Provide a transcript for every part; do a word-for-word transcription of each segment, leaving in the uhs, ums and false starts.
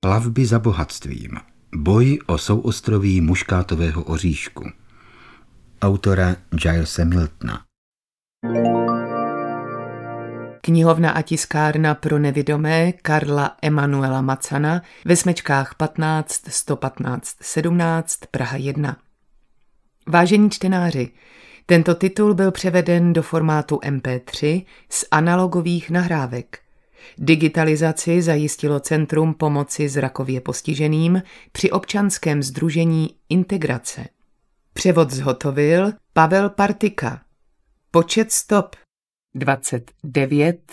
Plavby za bohatstvím. Boj o souostroví muškátového oříšku. Autora Gilese Miltona. Knihovna a tiskárna pro nevidomé Karla Emanuela Macana ve smečkách patnáct sto patnáct sedmnáct Praha jedna. Vážení čtenáři, tento titul byl převeden do formátu em pé tři z analogových nahrávek. Digitalizaci zajistilo Centrum pomoci zrakově postiženým při občanském sdružení Integrace. Převod zhotovil Pavel Partika. Počet stop dvacet devět.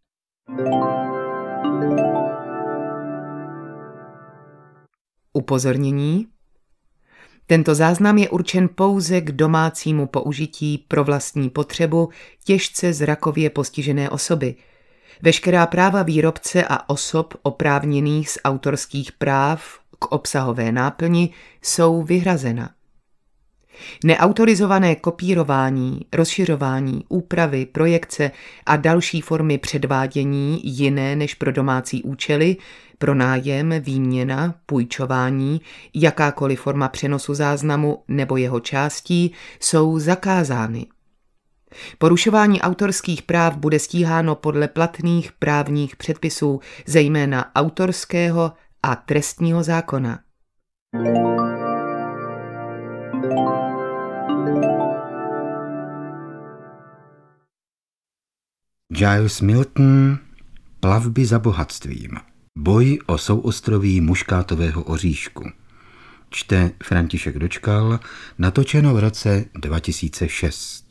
Upozornění. Tento záznam je určen pouze k domácímu použití pro vlastní potřebu těžce zrakově postižené osoby. Veškerá práva výrobce a osob oprávněných z autorských práv k obsahové náplni jsou vyhrazena. Neautorizované kopírování, rozšiřování, úpravy, projekce a další formy předvádění jiné než pro domácí účely, pronájem, výměna, půjčování, jakákoliv forma přenosu záznamu nebo jeho částí jsou zakázány. Porušování autorských práv bude stíháno podle platných právních předpisů, zejména autorského a trestního zákona. Giles Milton. Plavby za bohatstvím. Boj o souostroví muškátového oříšku. Čte František Dočkal, natočeno v roce dva tisíce šest.